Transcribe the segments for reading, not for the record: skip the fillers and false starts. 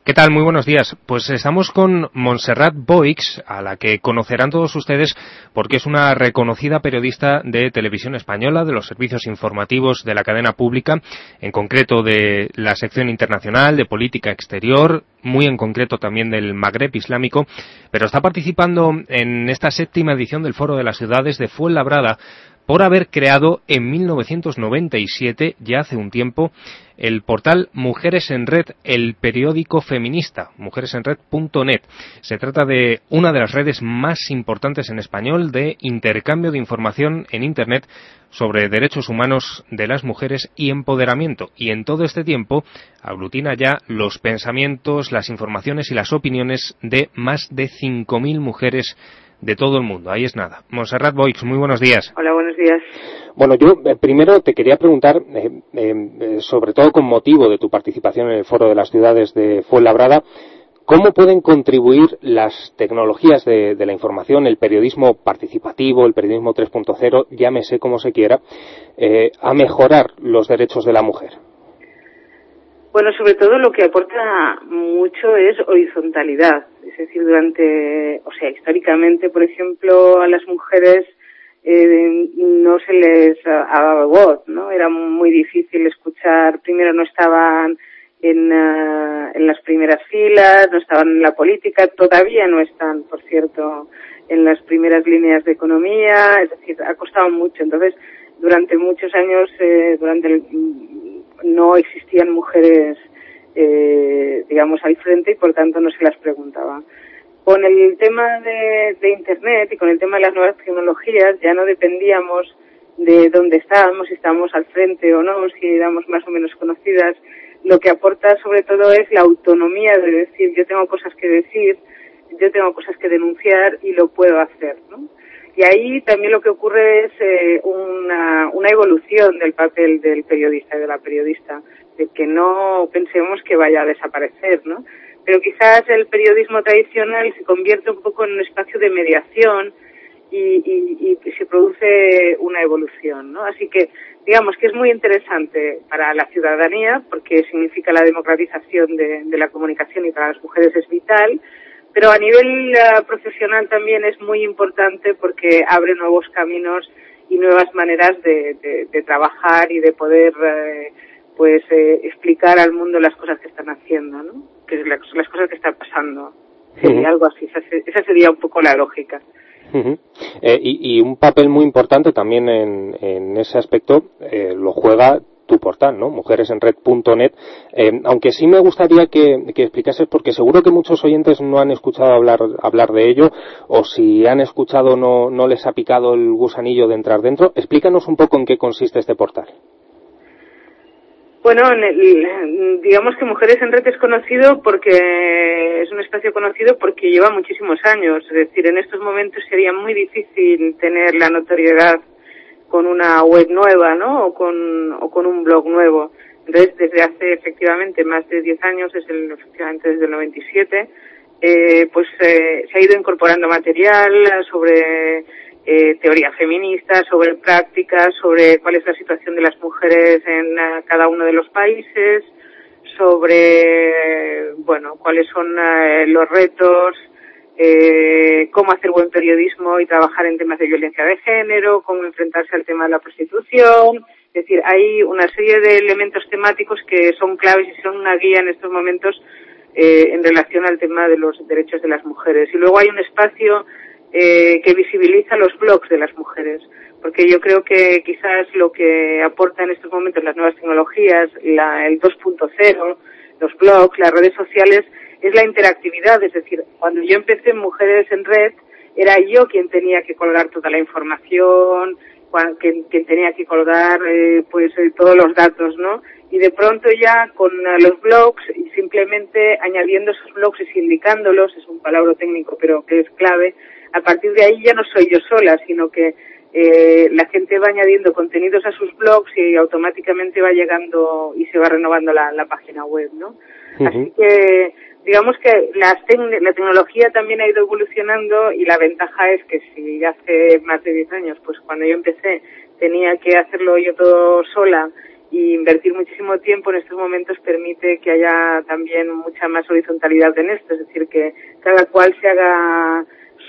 ¿Qué tal? Muy buenos días. Pues estamos con Montserrat Boix, a la que conocerán todos ustedes porque es una reconocida periodista de televisión española, de los servicios informativos de la cadena pública, en concreto de la sección internacional, de política exterior, muy en concreto también del Magreb islámico, pero está participando en esta 7ª edición del Foro de las Ciudades de Fuenlabrada por haber creado en 1997, ya hace un tiempo, el portal Mujeres en Red, el periódico feminista, mujeresenred.net. Se trata de una de las redes más importantes en español de intercambio de información en Internet sobre derechos humanos de las mujeres y empoderamiento. Y en todo este tiempo aglutina ya los pensamientos, las informaciones y las opiniones de más de 5.000 mujeres de todo el mundo. Ahí es nada. Montserrat Boix, muy buenos días. Hola, buenos días. Bueno, yo primero te quería preguntar, sobre todo con motivo de tu participación en el Foro de las Ciudades de Fuenlabrada, ¿cómo pueden contribuir las tecnologías de la información, el periodismo participativo, el periodismo 3.0, llámese como se quiera, a mejorar los derechos de la mujer? Bueno, sobre todo lo que aporta mucho es horizontalidad. Es decir, históricamente, por ejemplo, a las mujeres no se les daba voz, ¿no? Era muy difícil escuchar. Primero no estaban en las primeras filas, no estaban en la política, todavía no están, por cierto, en las primeras líneas de economía. Es decir, ha costado mucho. Entonces, durante muchos años, no existían mujeres, al frente y por tanto no se las preguntaba. Con el tema de Internet y con el tema de las nuevas tecnologías ya no dependíamos de dónde estábamos, si estábamos al frente o no, si éramos más o menos conocidas. Lo que aporta sobre todo es la autonomía de decir, yo tengo cosas que decir, yo tengo cosas que denunciar y lo puedo hacer, ¿no? Y ahí también lo que ocurre es una evolución del papel del periodista y de la periodista, de que no pensemos que vaya a desaparecer, ¿no? Pero quizás el periodismo tradicional se convierte un poco en un espacio de mediación y se produce una evolución, ¿no? Así que digamos que es muy interesante para la ciudadanía porque significa la democratización de la comunicación y para las mujeres es vital. Pero a nivel profesional también es muy importante porque abre nuevos caminos y nuevas maneras de trabajar y de poder explicar al mundo las cosas que están haciendo, ¿no? Que las cosas que están pasando. Sería algo así, esa sería un poco la lógica. Y un papel muy importante también en ese aspecto lo juega tu portal, ¿no? Mujeresenred.net, aunque sí me gustaría que explicases, porque seguro que muchos oyentes no han escuchado hablar de ello, o si han escuchado no les ha picado el gusanillo de entrar dentro. Explícanos un poco en qué consiste este portal. Bueno, digamos que Mujeres en Red es conocido porque es un espacio conocido porque lleva muchísimos años. Es decir, en estos momentos sería muy difícil tener la notoriedad con una web nueva, ¿no? O con un blog nuevo. Entonces, desde hace efectivamente más de 10 años, efectivamente desde el 97, se ha ido incorporando material sobre teoría feminista, sobre prácticas, sobre cuál es la situación de las mujeres en cada uno de los países, sobre, cuáles son los retos, cómo hacer buen periodismo y trabajar en temas de violencia de género, cómo enfrentarse al tema de la prostitución. Es decir, hay una serie de elementos temáticos que son claves y son una guía en estos momentos en relación al tema de los derechos de las mujeres. Y luego hay un espacio que visibiliza los blogs de las mujeres, porque yo creo que quizás lo que aporta en estos momentos las nuevas tecnologías, el 2.0, los blogs, las redes sociales, es la interactividad. Es decir, cuando yo empecé en Mujeres en Red, era yo quien tenía que colgar toda la información, quien tenía que colgar todos los datos, ¿no? Y de pronto ya con los blogs, y simplemente añadiendo esos blogs y sindicándolos, es un palabra técnico pero que es clave, a partir de ahí ya no soy yo sola, sino que la gente va añadiendo contenidos a sus blogs y automáticamente va llegando y se va renovando la página web, ¿no? Uh-huh. Así que digamos que la tecnología también ha ido evolucionando y la ventaja es que si hace más de 10 años, pues cuando yo empecé tenía que hacerlo yo todo sola y invertir muchísimo tiempo en estos momentos permite que haya también mucha más horizontalidad en esto, es decir, que cada cual se haga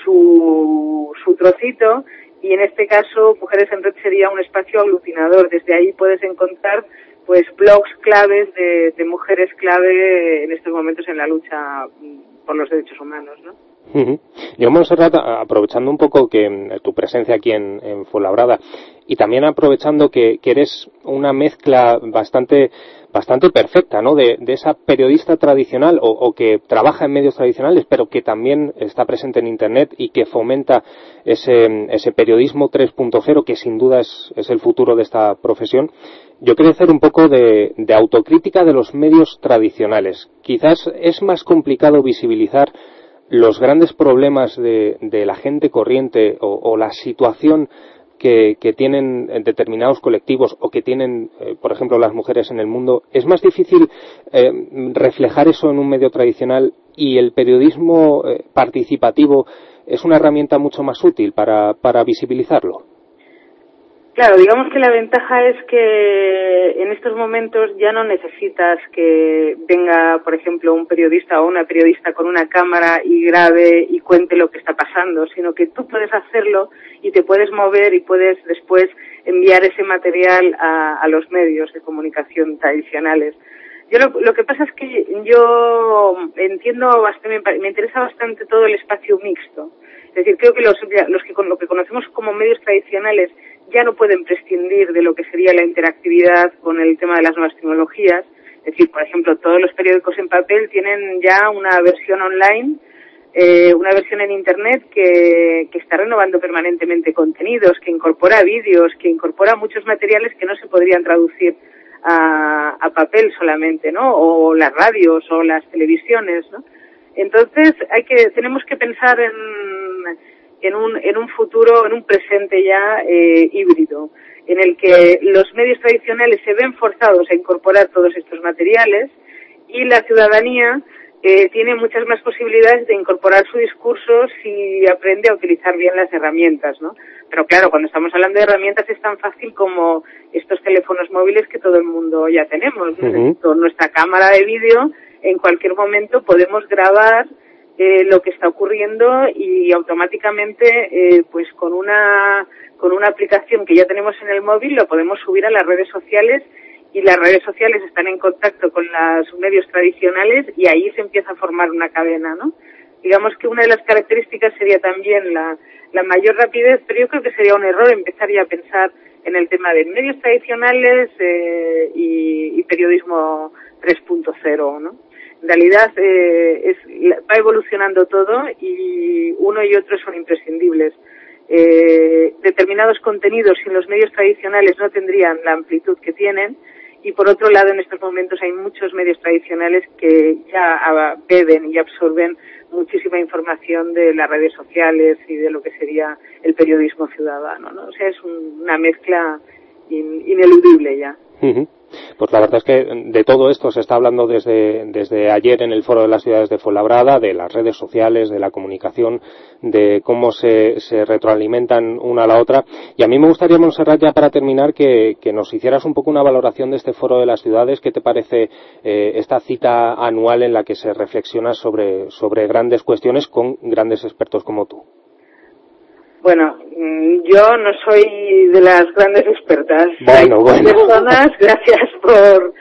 su trocito, y en este caso Mujeres en Red sería un espacio aglutinador. Desde ahí puedes encontrar pues blogs claves de mujeres clave en estos momentos en la lucha por los derechos humanos, ¿no? Yo, Montserrat, aprovechando un poco que tu presencia aquí en Fuenlabrada, y también aprovechando que eres una mezcla bastante perfecta, ¿no? De esa periodista tradicional o que trabaja en medios tradicionales, pero que también está presente en Internet y que fomenta ese periodismo 3.0 que sin duda es el futuro de esta profesión. Yo quería hacer un poco de autocrítica de los medios tradicionales. Quizás es más complicado visibilizar los grandes problemas de la gente corriente o la situación que tienen determinados colectivos o que tienen, por ejemplo, las mujeres en el mundo. Es más difícil reflejar eso en un medio tradicional, y el periodismo participativo es una herramienta mucho más útil para visibilizarlo. Claro, digamos que la ventaja es que en estos momentos ya no necesitas que venga, por ejemplo, un periodista o una periodista con una cámara y grabe y cuente lo que está pasando, sino que tú puedes hacerlo y te puedes mover y puedes después enviar ese material a los medios de comunicación tradicionales. Yo lo que pasa es que yo entiendo bastante, me interesa bastante todo el espacio mixto. Es decir, creo que lo que conocemos como medios tradicionales ya no pueden prescindir de lo que sería la interactividad con el tema de las nuevas tecnologías. Es decir, por ejemplo, todos los periódicos en papel tienen ya una versión online, una versión en Internet que está renovando permanentemente contenidos, que incorpora vídeos, que incorpora muchos materiales que no se podrían traducir a papel solamente, ¿no? O las radios o las televisiones, ¿no? Entonces tenemos que pensar en un futuro, en un presente ya híbrido, en el que los medios tradicionales se ven forzados a incorporar todos estos materiales y la ciudadanía tiene muchas más posibilidades de incorporar su discurso si aprende a utilizar bien las herramientas, ¿no? Pero claro, cuando estamos hablando de herramientas es tan fácil como estos teléfonos móviles que todo el mundo ya tenemos, ¿no? Con nuestra cámara de vídeo en cualquier momento podemos grabar lo que está ocurriendo y automáticamente pues con una aplicación que ya tenemos en el móvil lo podemos subir a las redes sociales, y las redes sociales están en contacto con los medios tradicionales y ahí se empieza a formar una cadena, ¿no? Digamos que una de las características sería también la mayor rapidez, pero yo creo que sería un error empezar ya a pensar en el tema de medios tradicionales y periodismo 3.0, ¿no? En realidad va evolucionando todo y uno y otro son imprescindibles. Determinados contenidos sin los medios tradicionales no tendrían la amplitud que tienen, y por otro lado en estos momentos hay muchos medios tradicionales que ya beben y absorben muchísima información de las redes sociales y de lo que sería el periodismo ciudadano, ¿no? O sea, es una mezcla ineludible ya. Pues la verdad es que de todo esto se está hablando desde ayer en el Foro de las Ciudades de Fuenlabrada, de las redes sociales, de la comunicación, de cómo se retroalimentan una a la otra. Y a mí me gustaría, Montserrat, ya para terminar, que nos hicieras un poco una valoración de este Foro de las Ciudades. ¿Qué te parece esta cita anual en la que se reflexiona sobre grandes cuestiones con grandes expertos como tú? Bueno, yo no soy de las grandes expertas. Bueno. Personas, gracias por...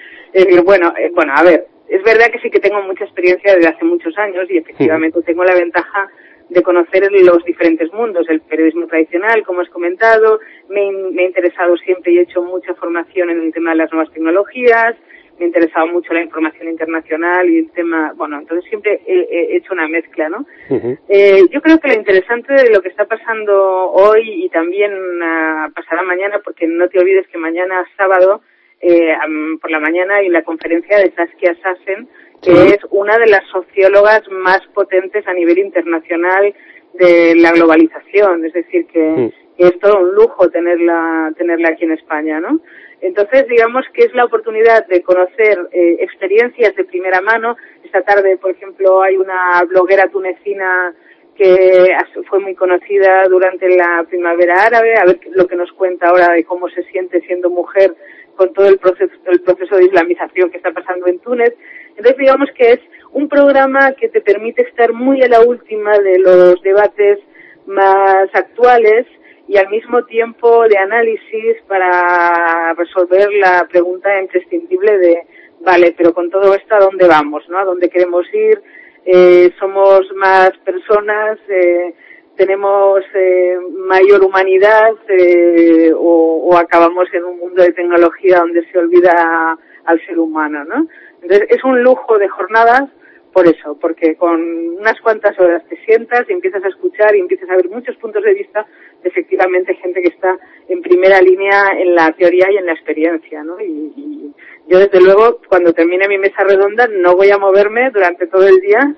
a ver, es verdad que sí que tengo mucha experiencia desde hace muchos años y efectivamente tengo la ventaja de conocer los diferentes mundos, el periodismo tradicional, como has comentado, me he interesado siempre y he hecho mucha formación en el tema de las nuevas tecnologías, me ha interesado mucho la información internacional y el tema, entonces siempre he hecho una mezcla, ¿no? Yo creo que lo interesante de lo que está pasando hoy y también pasará mañana, porque no te olvides que mañana sábado, por la mañana hay la conferencia de Saskia Sassen, que es una de las sociólogas más potentes a nivel internacional de la globalización, es decir que es todo un lujo tenerla aquí en España, ¿no? Entonces, digamos que es la oportunidad de conocer experiencias de primera mano. Esta tarde, por ejemplo, hay una bloguera tunecina que fue muy conocida durante la primavera árabe, a ver lo que nos cuenta ahora de cómo se siente siendo mujer con todo el proceso de islamización que está pasando en Túnez. Entonces digamos que es un programa que te permite estar muy a la última de los debates más actuales y al mismo tiempo de análisis para resolver la pregunta imprescindible de, vale, pero con todo esto ¿a dónde vamos, no? ¿A dónde queremos ir? Somos más personas, tenemos mayor humanidad o acabamos en un mundo de tecnología donde se olvida al ser humano, ¿no? Entonces es un lujo de jornadas por eso, porque con unas cuantas horas te sientas y empiezas a escuchar y empiezas a ver muchos puntos de vista de efectivamente gente que está en primera línea en la teoría y en la experiencia, ¿no? Y yo desde luego cuando termine mi mesa redonda no voy a moverme durante todo el día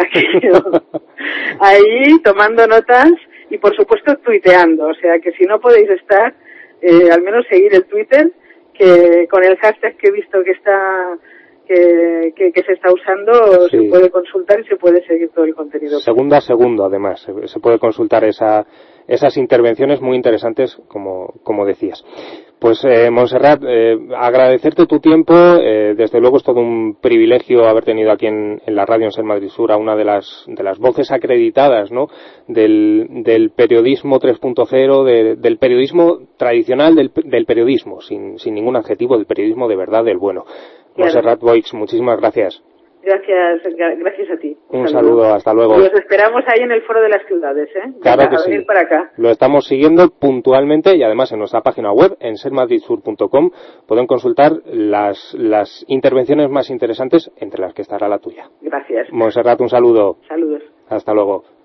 ahí tomando notas y por supuesto tuiteando, o sea que si no podéis estar, al menos seguir el Twitter, que con el hashtag que he visto que está que se está usando, sí. Se puede consultar y se puede seguir todo el contenido. Segundo a segundo, además, se puede consultar esas intervenciones muy interesantes, como decías. Pues, Montserrat, agradecerte tu tiempo. Desde luego es todo un privilegio haber tenido aquí en la radio en Ser Madrid Sur a una de las voces acreditadas, ¿no? Del periodismo 3.0, del periodismo tradicional, del periodismo, sin ningún adjetivo, del periodismo de verdad, del bueno. Claro. Montserrat Boix, muchísimas gracias. Gracias a ti. Un saludo, hasta luego. Y os esperamos ahí en el Foro de las Ciudades, ¿eh? Claro que sí. Venir para acá. Lo estamos siguiendo puntualmente y además en nuestra página web, en sermadridsur.com, pueden consultar las intervenciones más interesantes, entre las que estará la tuya. Gracias. Montserrat, un saludo. Saludos. Hasta luego.